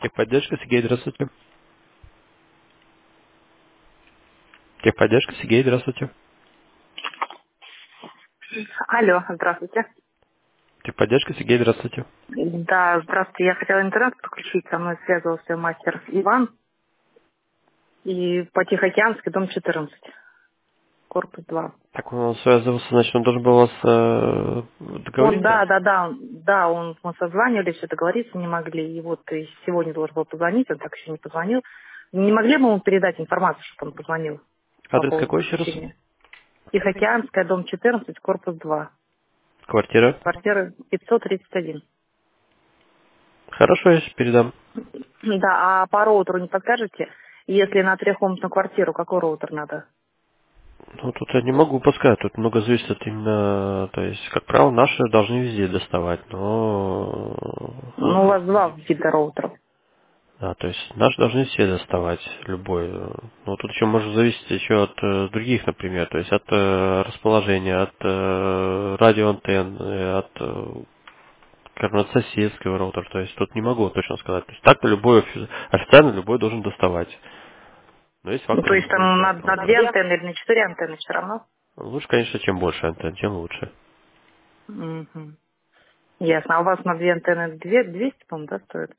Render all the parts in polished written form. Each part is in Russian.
Техподдержка, Сергей, здравствуйте. Техподдержка, Сергей, здравствуйте. Алло, здравствуйте. Техподдержка, Сергей, здравствуйте. Да, здравствуйте. Я хотела интернет подключить. Со мной связывался мастер Иван. И по Тихоокеанской, дом 14, корпус 2. Так, он связывался, значит, он должен был вас Он, договориться? мы созванивались, все договориться не могли. И вот и сегодня должен был позвонить, он так еще не позвонил. Не могли бы ему передать информацию, чтобы он позвонил по Адрес поводу какой еще раз? подключения? Тихоокеанская, дом 14, корпус 2. Квартира. Квартира 531. Хорошо, я сейчас передам. Да, а по роутеру не подскажете? Если на трехкомнатную квартиру, какой роутер надо? Ну, тут я не могу подсказать, тут много зависит от именно, то есть, как правило, наши должны везде доставать, но, Ну, у вас два вида роутеров. да, то есть, наши должны все доставать, любой. Но тут еще может зависеть еще от других, например, то есть, от расположения, от радиоантенн, скажем, от соседского роутера, то есть, тут не могу точно сказать. То есть, так-то любой, официально любой должен доставать. Но есть Ну, то факторы, есть не там получается. на две антенны или на четыре антенны все равно? Лучше, конечно, чем больше антенн, тем лучше. Мгм. Ясно. А у вас на две антенны 200, по-моему, да, стоит?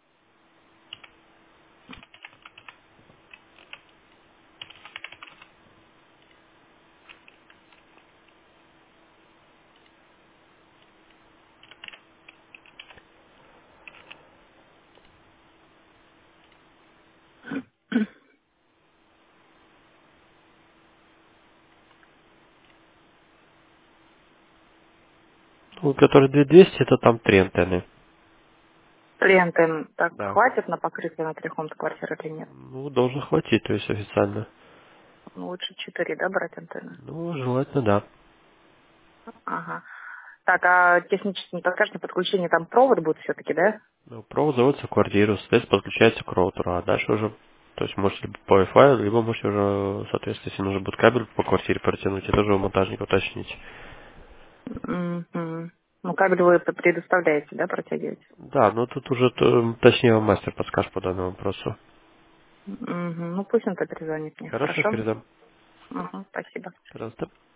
Ну, который 2200, это там 3 антенны. Три антенны. Так, Да. хватит на покрытие на трехкомнатной квартиры или нет? Ну, должен хватить, то есть официально. Ну, лучше четыре, да, брать антенны? Ну, желательно, да. Ага. Так, а технически не подскажете, подключение там провод будет все-таки, да? Ну, провод заводится в квартиру, соответственно, подключается к роутеру, а дальше уже, то есть можете либо по Wi-Fi, либо можете уже, соответственно, если нужно будет кабель по квартире протянуть, это уже у монтажника уточнить. Мгм. Ну, кабель вы предоставляете, да, протягиваете? Да, но тут уже точнее вам мастер подскажет по данному вопросу. Мгм. Ну, пусть он перезвонит мне. Хорошо, Хорошо? передам. Угу, спасибо. Пожалуйста.